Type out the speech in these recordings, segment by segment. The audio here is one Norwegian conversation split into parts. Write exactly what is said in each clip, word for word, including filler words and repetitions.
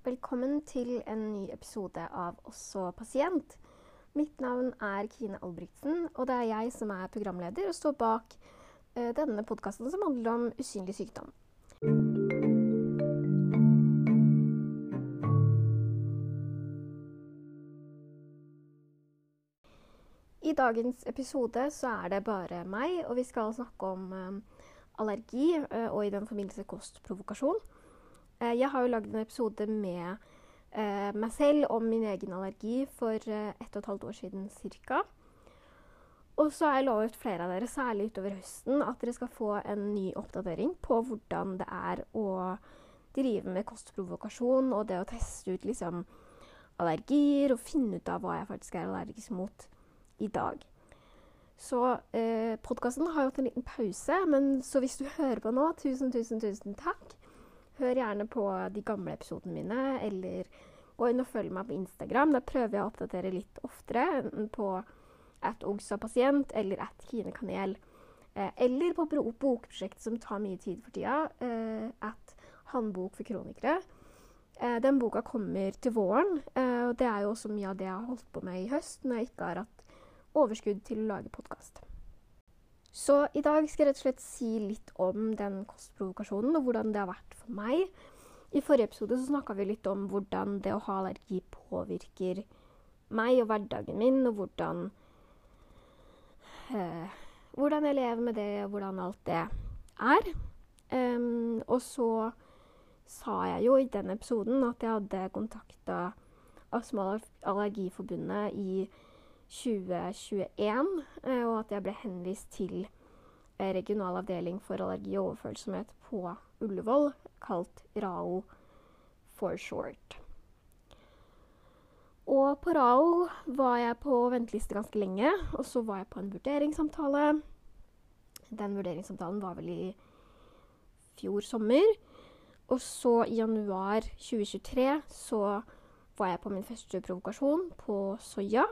velkommen til en ny episode av Også pasient. Mitt navn er Kine Albrigtsen, og det er jeg som er programleder og står bak uh, denne podcasten som handler om usynlig sykdom. I dagens episode så er det bare meg, og vi skal snakke om uh, allergi uh, og i den forbindelse kostprovokasjon. Jeg har jo laget en episode med eh, meg selv om min egen allergi for eh, ett og et halvt år siden cirka. Og så har jeg lovet flere av dere, særlig utover høsten, at dere skal få en ny oppdatering på hvordan det er å drive med kostprovokasjon og det å teste ut liksom, allergier og finne ut av hva jeg faktisk er allergisk mot i dag. Så eh, podcasten har jo hatt en liten pause, men så hvis du hører på nå, tusen, tusen, tusen takk. Hør gjerne på de gamle episodene mine, eller gå inn og følg meg på Instagram. Der prøver jeg å oppdatere litt oftere, enten på at ogsapasient eller at kinekanel. Eh, eller på bokprosjekt som tar mye tid for tida, eh, at håndbok for kronikere. Eh, den boka kommer til våren, eh, og det er jo også mye av det jeg har holdt på med i høst, når jeg ikke har hatt overskudd til å lage podcast. Så i dag skal jeg rett og slett si litt om den kostprovokasjonen og hvordan det har vært for meg. I forrige episode så snakket vi litt om hvordan det å ha allergi påvirker meg og hverdagen min, og hvordan, eh, hvordan jeg lever med det, og hvordan alt det er. Um, og så sa jeg jo i den episoden at jeg hadde kontaktet Astma- og Allergiforbundet i tjue tjueen, og at jeg ble henvist til regional avdeling for allergi og overfølsomhet på Ullevål, kalt RAO for short. Og på RAO var jeg på venteliste ganske lenge, og så var jeg på en vurderingssamtale. Den vurderingssamtalen var vel i fjor sommer, og så i januar tjue tjuetre så var jeg på min første provokasjon på soya.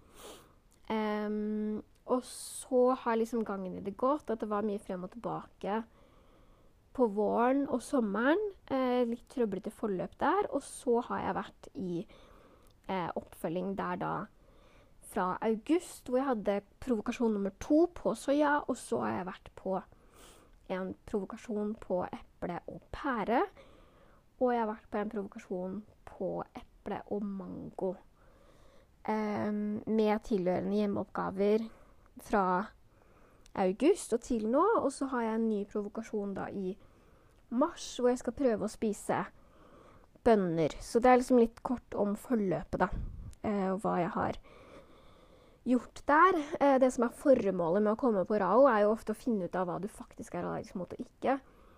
Um, og så har liksom gangen i det gått, at det var mye frem og tilbake på våren og sommeren, eh, litt trøblete forløp der, og så har jeg vært i eh, oppfølging der da fra august, hvor jeg hadde provokasjon nummer to på soya, og så har jeg vært på en provokasjon på eple og pære, og jeg har vært på en provokasjon på eple og mango. Um, med tilhørende hjemmeoppgaver fra august og til nå, og så har jeg en ny provokasjon da i mars, hvor jeg skal prøve å spise bønner. Så det er liksom litt kort om forløpet da, uh, og hva jeg har gjort der. Uh, det som er formålet med å komme på RAO er jo ofte å finne ut av hva du faktisk er allergisk mot og ikke.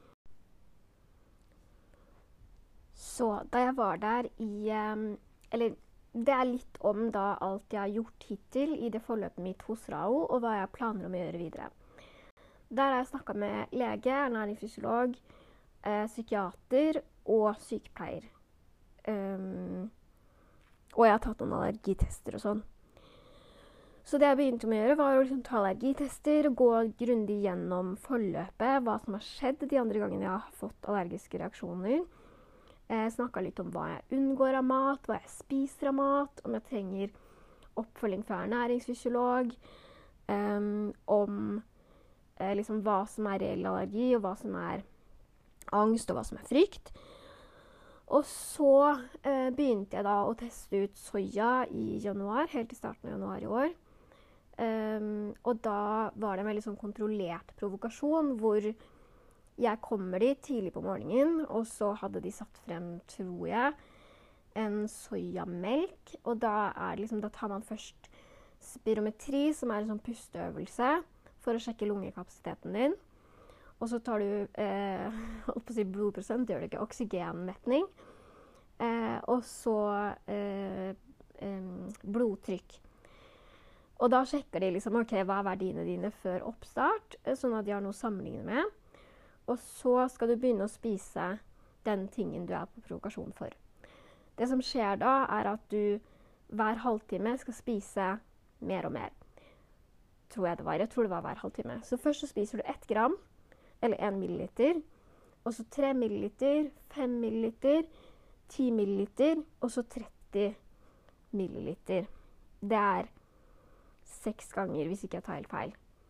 Så da jeg var der i, um, eller det er litt om da alt jeg har gjort hittil i det forløpet mitt hos RAO, og hva jeg planer om å gjøre videre. Der har jeg snakket med lege, ernæringsfysiolog, eh, psykiater og sykepleier. Um, og jeg har tatt noen allergitester og sånn. Så det jeg begynte med å gjøre var å liksom ta allergitester og gå grundig gjennom forløpet, hva som har skjedd de andre gangene jeg har fått allergiske reaksjoner. Jeg snakket litt om hva jeg unngår av mat, hva jeg spiser av mat, om jeg trenger oppfølging fra ernæringsfysiolog, um, om eh, liksom hva som er reell allergi, og hva som er angst, og hva som er frykt. Og så eh, begynte jeg da å teste ut soya i januar, helt i starten av januar i år. Um, og da var det en veldig sånn kontrollert provokasjon, hvor jeg kommer dit tidlig på morgenen, og så hadde de satt frem, tror jeg, en sojamelk. Og da, er det liksom, da tar man først spirometri, som er en sånn pusteøvelse, for å sjekke lungekapasiteten din. Og så tar du, eh, holdt på å si blodprosent, gjør det ikke, oksygenmetning. Eh, og så eh, eh, blodtrykk. Og da sjekker de liksom, ok, hva er verdiene dine før oppstart, sånn at de har noe å sammenligne med. Og så skal du begynne å spise den tingen du er på provokasjon for. Det som skjer da, er at du hver halvtime skal spise mer og mer. Tror jeg det var. Jeg tror det var hver halvtime. Så først så spiser du ett gram, eller en milliliter. Og så tre milliliter, fem milliliter, ti milliliter, og så tretti milliliter. Det er seks ganger, hvis ikke jeg tar helt feil.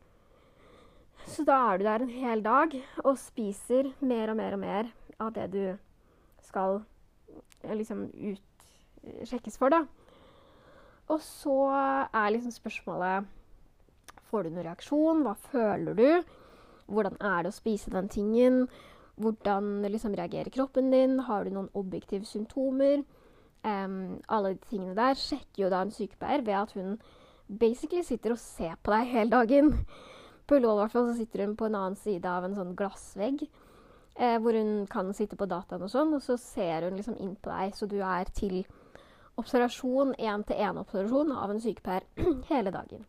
Så da er du der en hel dag og spiser mer og mer og mer av det du skal liksom ut, sjekkes for, da. Og så er liksom spørsmålet, får du noen reaksjon? Hva føler du? Hvordan er det å spise den tingen? Hvordan liksom reagerer kroppen din? Har du noen objektive symptomer? Um, alle de tingene der sjekker jo da en sykepleier ved at hun basically sitter og ser på deg hele dagen. På Ullevål i hvert fall så sitter hun på en annen side av en sånn glassvegg, eh, hvor hun kan sitte på dataen og sånn, og så ser hun liksom inn på deg, så du er til observasjon, en-til-en-observasjon av en sykepleier hele dagen.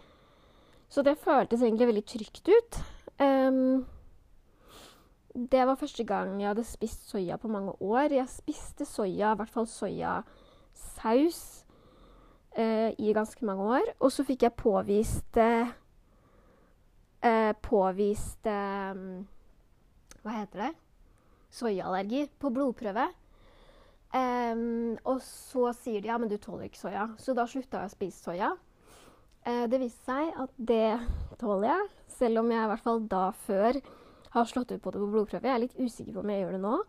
Så det føltes egentlig veldig trygt ut. Um, det var første gang jeg hadde spist soya på mange år. Jeg spiste soya, i hvert fall soyasaus, uh, i ganske mange år. Og så fikk jeg påvist, uh, uh, påvist um, hva heter det? Soyaallergi på blodprøve. Um, og så sier de, ja, men du tåler ikke soya. Så da slutta jeg å spise soya. Det viste seg at det tåler jeg, selv om jeg i hvert fall da før har slått ut på det på blodprøve. Jeg er litt usikker på om jeg gjør det nå.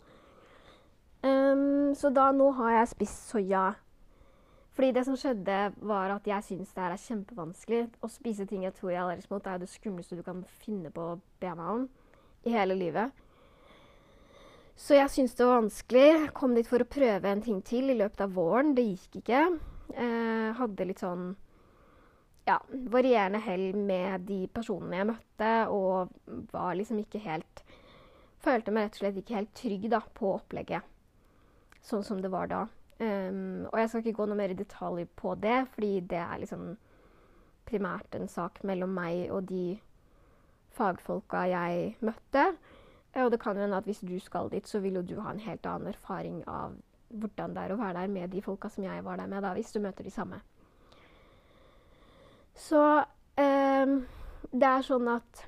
Um, så da nå har jeg spist soya. Fordi det som skjedde var at jeg synes det her er kjempevanskelig. Å spise ting jeg tror jeg er allergisk mot, det er det skumleste du kan finne på bena om i hele livet. Så jeg synes det var vanskelig. Jeg kom dit for å prøve en ting til i løpet av våren. Det gikk ikke. Jeg hadde litt sånn ja, varierende hell med de personene jeg møtte, og var liksom ikke helt, følte meg rett og slett ikke helt trygg da, på opplegget, sånn som det var da. Um, og jeg skal ikke gå noe mer i detalj på det, fordi det er liksom primært en sak mellom meg og de fagfolka jeg møtte. Og det kan jo hende at hvis du skal dit, så vil jo du ha en helt annen erfaring av hvordan det er å være der med de folka som jeg var der med da, hvis du møter de samme. Så eh, det er sånn at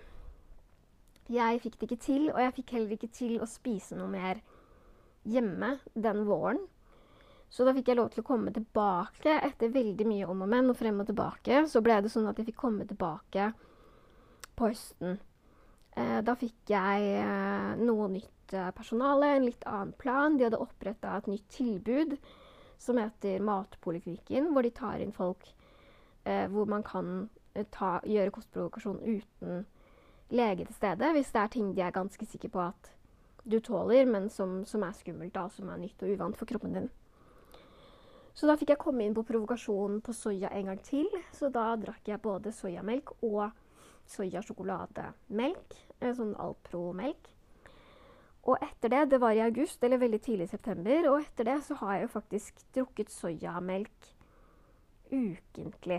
jeg fikk det ikke til, og jeg fikk heller ikke til å spise noe mer hjemme den våren. Så da fikk jeg lov til å komme tilbake etter veldig mye om og men, og frem og tilbake. Så ble det sånn at jeg fikk komme tilbake på høsten. Eh, da fikk jeg eh, noe nytt eh, personale, en litt annen plan. De hadde opprettet et nytt tilbud som heter Matpoliklinikken, hvor de tar inn folk Eh, hvor man kan eh, ta, gjøre kostprovokasjon uten lege til stede, hvis det er ting de er ganske sikre på at du tåler, men som, som er skummelt, da, som er nytt og uvant for kroppen din. Så da fikk jeg komme inn på provokasjon på soya en gang til, så da drakk jeg både sojamelk og soja-sjokolademelk, eh, sånn Alpro-melk. Og etter det, det var i august, eller veldig tidlig i september, og etter det så har jeg jo faktisk drukket sojamelk ukentlig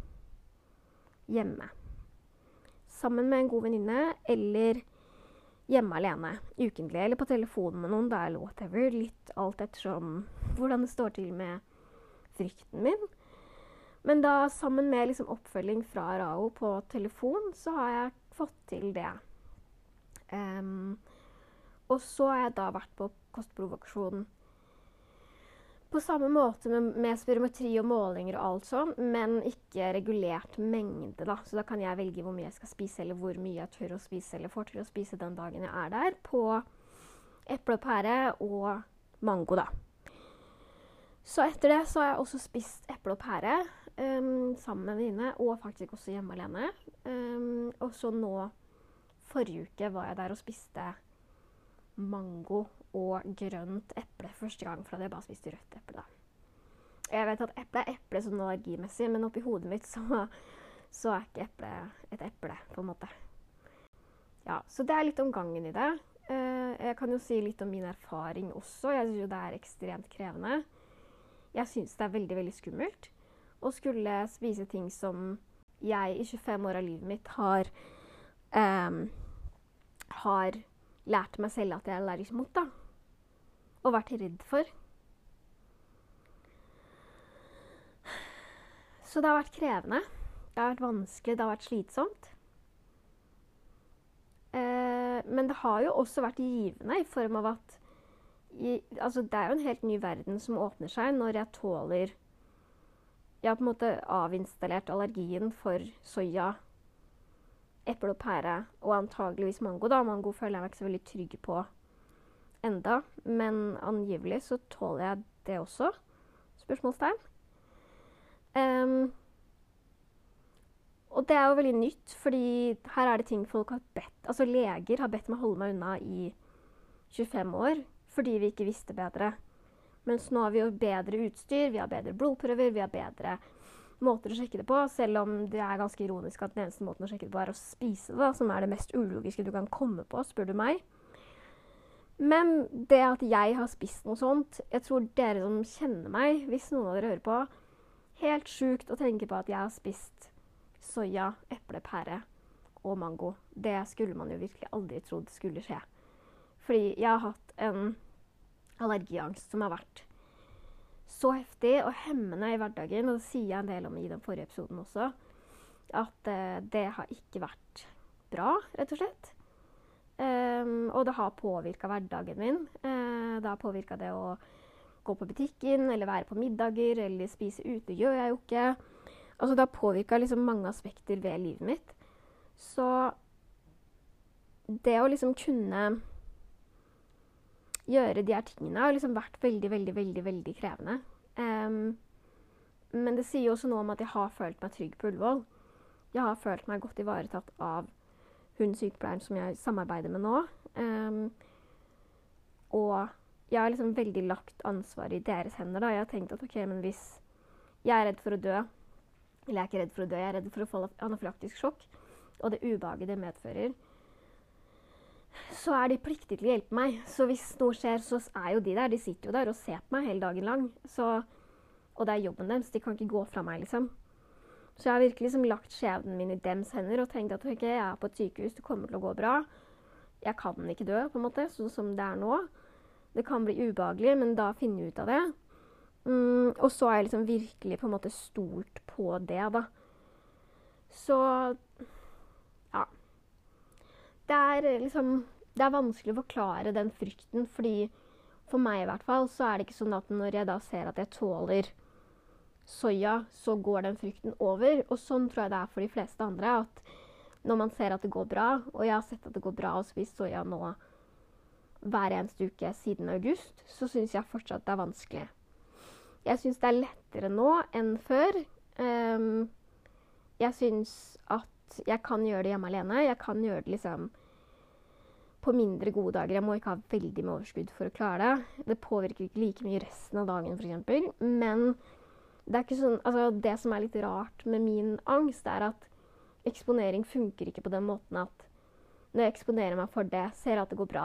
hjemme. Sammen med en god venninne, eller hjemme alene, ukentlig, eller på telefonen med noen, det er whatever, litt alt ettersom hvordan det står til med frykten min. Men da, sammen med liksom oppfølging fra Rao på telefon, så har jeg fått til det. Um, og så har jeg da vært på kostprovokasjon på samme måte med, med spirometri og målinger og alt sånn, men ikke regulert mengde da. Så da kan jeg velge hvor mye jeg skal spise, eller hvor mye jeg tør å spise, eller får til å spise den dagen jeg er der, på eple og pære og mango da. Så etter det så har jeg også spist eple og pære, um, sammen med venninne, og faktisk også hjemme alene. Um, og så nå, forrige uke var jeg der og spiste mango og grønt eple første gang, for da hadde jeg bare spist rødt eple da. Jeg vet at eple er eple sånn allergimessig, men oppi hodet mitt så, så er ikke eple et eple, på en måte. Ja, så det er litt om gangen i det. Uh, jeg kan jo si litt om min erfaring også. Jeg synes jo det er ekstremt krevende. Jeg synes det er veldig, veldig skummelt å skulle spise ting som jeg i tjuefem år av livet mitt har, um, har lært meg selv at jeg er allergisk mot, da. Og vært redd for. Så det har vært krevende. Det har vært vanskelig, det har vært slitsomt. Eh, men det har jo også vært givende i form av at i, altså, det er jo en helt ny verden som åpner seg når jeg tåler Jeg har på en måte avinstallert allergien for soya, eple og pære, og antageligvis mango. da. Mango føler jeg meg ikke så veldig trygg på enda, men angivelig så tåler jeg det også. Spørsmålstegn. Um, og det er jo veldig nytt, fordi her er det ting folk har bedt Altså leger har bedt meg holde meg unna i tjuefem år, fordi vi ikke visste bedre. Mens nå har vi jo bedre utstyr, vi har bedre blodprøver, vi har bedre måter å sjekke det på, selv om det er ganske ironisk at den eneste måten å sjekke det på er å spise det, som er det mest ulogiske du kan komme på, spør du meg. Men det at jeg har spist noe sånt, jeg tror dere som kjenner meg, hvis noen av dere hører på, helt sjukt å tenke på at jeg har spist soya, eple, pære og mango. Det skulle man jo virkelig aldri trodd skulle skje. Fordi jeg har hatt en allergiangst som har vært så heftig og hemmende i hverdagen, og det sier jeg en del om i den forrige episoden også, at uh, det har ikke vært bra, rett og slett. Um, og det har påvirket hverdagen min. Uh, det har påvirket det å gå på butikken, eller være på middager, eller spise ute, gjør jeg jo ikke. Altså det har påvirket liksom mange aspekter ved livet mitt. Så det å liksom kunne gjøre de her tingene har liksom vært veldig, veldig, veldig, veldig krevende. Um, men det sier jo også noe om at jeg har følt meg trygg på Ullevål. Jeg har følt meg godt ivaretatt av hun sykepleieren som jeg samarbeider med nå. Um, og jeg har liksom veldig lagt ansvar i deres hender da. Jeg har tenkt at ok, men hvis jeg er redd for å dø, eller jeg er ikke redd for å dø, jeg er redd for å få anafylaktisk sjokk, og det ubehaget det medfører, så er de pliktige til å hjelpe meg. Så hvis noe skjer, så er jo de der. De sitter jo der og ser på meg hele dagen lang. Så, og det er jobben deres. De kan ikke gå fra meg, liksom. Så jeg har virkelig liksom lagt skjebnen min i dems hender og tenkt at ok, jeg er på et sykehus, det kommer til å gå bra. Jeg kan ikke dø, på en måte, sånn som det er nå. Det kan bli ubehagelig, men da finner jeg ut av det. Mm, og så har jeg liksom virkelig på en måte stolt på det, da. Så ja. Det er liksom det er vanskelig å forklare den frykten, fordi for meg i hvert fall så er det ikke sånn at når jeg da ser at jeg tåler soya, så går den frykten over. Og sånn tror jeg det er for de fleste andre, at når man ser at det går bra, og jeg har sett at det går bra å spise soya nå hver eneste uke siden august, så synes jeg fortsatt det er vanskelig. Jeg synes det er lettere nå enn før. Um, jeg synes at jeg kan gjøre det hjemme alene. Jeg kan gjøre det liksom på mindre gode dager. Jeg må ikke ha veldig med overskudd for å klare det. Det påvirker ikke like mye resten av dagen, for eksempel. Men det er ikke sånn, altså det som er litt rart med min angst, er at eksponering funker ikke på den måten at når jeg eksponerer meg for det, ser at det går bra,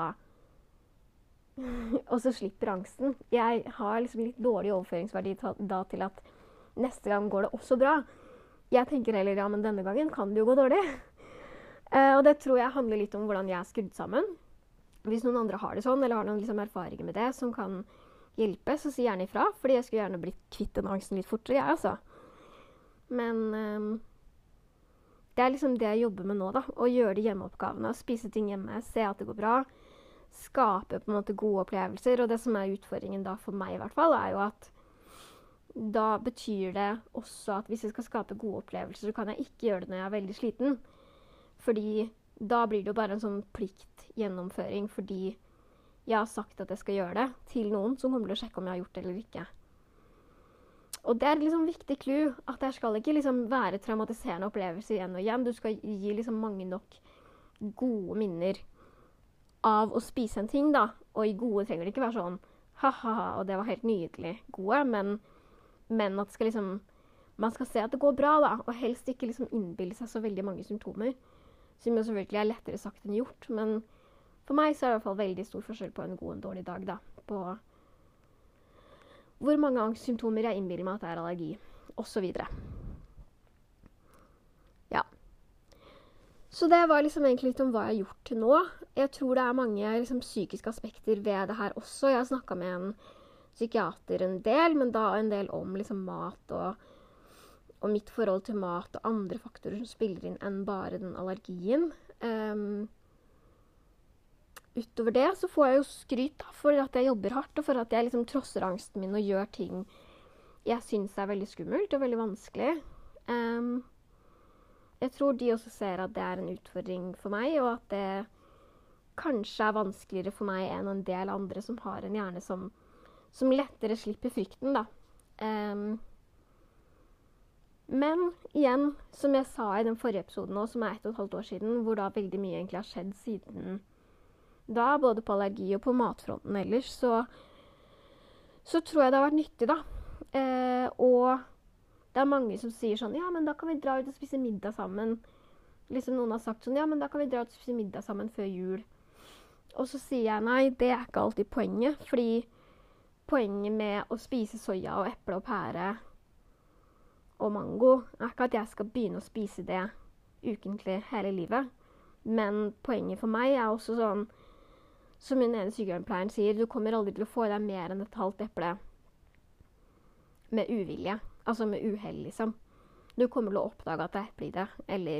og så slipper angsten. Jeg har liksom litt dårlig overføringsverdi da til at neste gang går det også bra. Jeg tenker heller, ja, men denne gangen kan det jo gå dårlig. Uh, og det tror jeg handler litt om hvordan jeg er skrudd sammen. Hvis noen andre har det sånn, eller har noen liksom erfaringer med det som kan hjelpe, så si gjerne ifra, fordi jeg skulle gjerne blitt kvitt den angsten litt fortere, jeg, altså. Men um, det er liksom det jeg jobber med nå, da. Å gjøre de hjemmeoppgavene, spise ting hjemme, se at det går bra, skape på en måte gode opplevelser. Og det som er utfordringen da for meg i hvert fall, er jo at da betyr det også at hvis jeg skal skape gode opplevelser, så kan jeg ikke gjøre det når jeg er veldig sliten. Fordi da blir det jo bare en sånn pliktgjennomføring, fordi jeg har sagt at jeg skal gjøre det til noen som kommer til å sjekke om jeg har gjort det eller ikke. Og det er liksom viktig clue, at det skal ikke liksom være traumatiserende opplevelser igjen og igjen. Du skal gi liksom mange nok gode minner av å spise en ting, da. Og i gode trenger det ikke være sånn, ha-ha-ha, og det var helt nydelig gode, men, men at skal liksom, man skal se at det går bra, da, og helst ikke liksom innbille seg så veldig mange symptomer. Som jo selvfølgelig er lettere sagt enn gjort, men for meg så er det i hvert fall veldig stor forskjell på en god og en dårlig dag, da. På hvor mange angstsymptomer jeg innbiller meg at det er allergi, og så videre. Ja. Så det var liksom egentlig litt om hva jeg har gjort til nå. Jeg tror det er mange liksom, psykiske aspekter ved det her også. Jeg har snakket med en psykiater en del, men da en del om liksom, mat og og mitt forhold til mat og andre faktorer som spiller inn enn bare den allergien. Um, utover det så får jeg jo skryt da, for at jeg jobber hardt, og for at jeg liksom trosser angsten min og gjør ting jeg synes er veldig skummelt og veldig vanskelig. Um, jeg tror de også ser at det er en utfordring for meg, og at det kanskje er vanskeligere for meg enn en del andre som har en hjerne som, som lettere slipper frykten, da. Um, men igjen, som jeg sa i den forrige episoden nå, som er ett og et halvt år siden, hvor da veldig mye egentlig har skjedd siden da, både på allergi og på matfronten ellers, så, så tror jeg det har vært nyttig, da. Eh, og det er mange som sier sånn, ja, men da kan vi dra ut og spise middag sammen. Liksom noen har sagt sånn, ja, men da kan vi dra ut og spise middag sammen før jul. Og så sier jeg, nei, det er ikke alltid poenget, fordi poenget med å spise soya og eple og pære og mango er ikke at jeg skal begynne å spise det ukentlig hele livet. Men poenget for meg er også sånn, som min ene sykehjemspleieren sier, du kommer aldri til å få i deg mer enn et halvt eple med uvilje, altså med uheld, liksom. Du kommer til å oppdage at det er eple i det, eller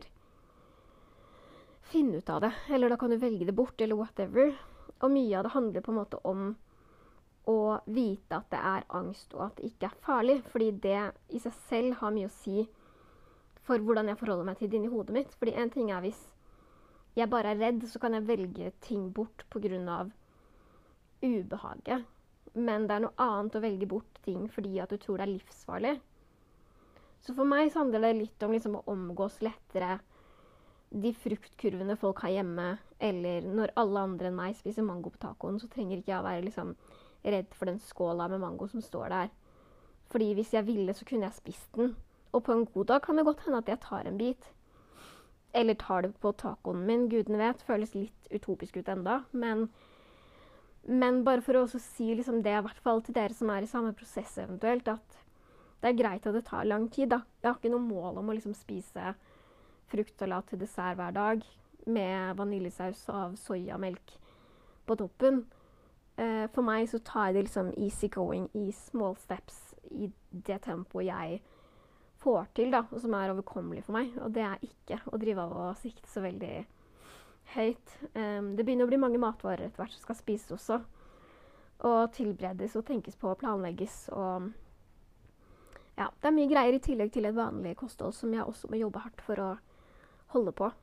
finne ut av det, eller da kan du velge det bort, eller whatever. Og mye av det handler på en måte om å vite at det er angst, og at det ikke er farlig, fordi det i seg selv har mye å si for hvordan jeg forholder meg til det inni hodet mitt. Fordi en ting er hvis jeg bare er redd, så kan jeg velge ting bort på grunn av ubehaget. Men det er noe annet å velge bort ting fordi at du tror det er livsfarlig. Så for meg så handler det litt om liksom å omgås lettere de fruktkurvene folk har hjemme, eller når alle andre enn meg spiser mango på tacoen, så trenger ikke jeg å være liksom redd for den skåla med mango som står der. Fordi hvis jeg ville, så kunne jeg spist den. Og på en god dag kan det godt hende at jeg tar en bit. Eller tar det på tacoen min, guden vet, føles litt utopisk ut enda, men Men bare for å også si liksom det, i hvert fall til dere som er i samme prosess eventuelt, at det er greit at det tar lang tid, da. Jeg har ikke noe mål om å liksom spise fruktsalat til dessert hver dag med vaniljesaus av sojamelk på toppen. Uh, for meg så tar jeg det liksom easy going i small steps i det tempoet jeg får til, da, og som er overkommelig for meg. Og det er ikke å drive av og sikte så veldig høyt. Um, det begynner å bli mange matvarer etter hvert som skal spises også. Og tilberedes og tenkes på og planlegges. Og ja, det er mye greier i tillegg til et vanlig kosthold som jeg også må jobbe hardt for å holde på.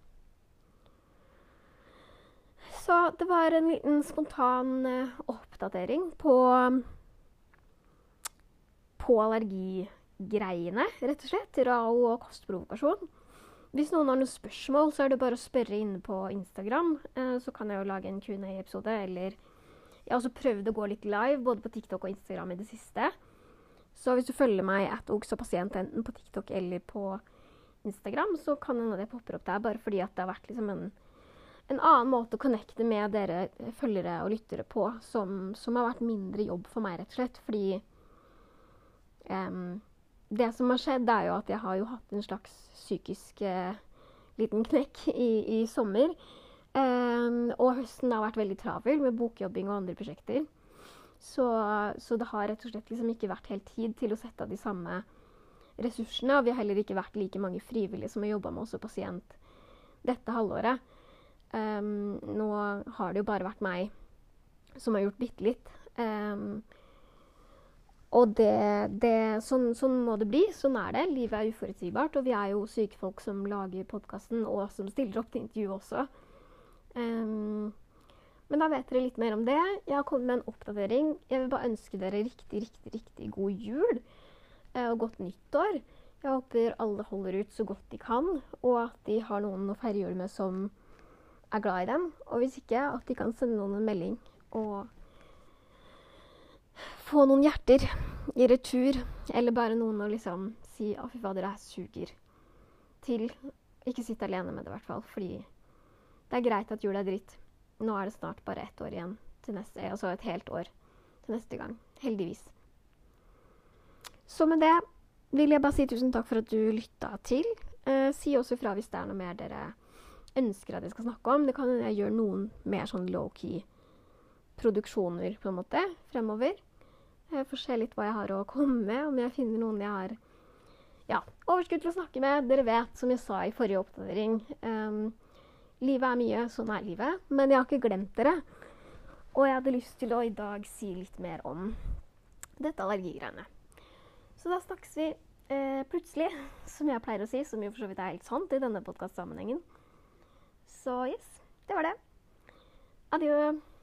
Så det var en liten spontan uh, oppdatering på, på allergigreiene, rett og slett. Rao og kostprovokasjon. Hvis noen har noen spørsmål, så er det bare å spørre inne på Instagram. Eh, så kan jeg jo lage en Q and A-episode, eller jeg har også prøvd å gå litt live, både på TikTok og Instagram i det siste. Så hvis du følger meg at oksapasient enten på TikTok eller på Instagram, så kan hende det popper opp der, bare fordi at det har vært liksom en, en annen måte å connecte med dere følgere og lyttere på, som, som har vært mindre jobb for meg, rett og slett, fordi um, det som har skjedd er jo at jeg har jo hatt en slags psykisk eh, liten knekk i, i sommer. Um, og høsten har vært veldig travel med bokjobbing og andre prosjekter. Så, så det har rett og slett liksom ikke vært helt tid til å sette av de samme ressursene. Og vi har heller ikke vært like mange frivillige som har jobbet med også pasient dette halvåret. Um, nå har det jo bare vært meg som har gjort bitte litt. Um, Og det, det, sånn, sånn må det bli, sånn er det. Livet er uforutsigbart, og vi er jo syke folk som lager podcasten, og som stiller opp til intervju også. Um, men da vet dere litt mer om det. Jeg har kommet med en oppdatering. Jeg vil bare ønske dere riktig, riktig, riktig god jul, uh, og godt nyttår. Jeg håper alle holder ut så godt de kan, og at de har noen å feire jul med som er glad i dem. Og hvis ikke, at de kan sende noen en melding, og få noen hjerter i retur, eller bare noen å liksom si, å fy fader, det her suger til. Ikke sitte alene med det i hvert fall, fordi det er greit at jul er dritt. Nå er det snart bare ett år igjen til neste, altså et helt år til neste gang, heldigvis. Så med det vil jeg bare si tusen takk for at du lyttet til. Eh, si også fra hvis det er noe mer dere ønsker at jeg skal snakke om. Det kan jeg gjøre noen mer sånn low-key produksjoner på en måte fremover. Jeg får se litt hva jeg har å komme med, om jeg finner noen jeg har ja, overskudd til å snakke med. Dere vet, som jeg sa i forrige oppdatering, um, livet er mye, sånn er livet, men jeg har ikke glemt dere. Og jeg hadde lyst til å i dag si litt mer om dette allergigreiene. Så da snakkes vi eh, plutselig, som jeg pleier å si, som jo for så vidt er helt sant i denne podcast-sammenhengen. Så yes, det var det. Adjø!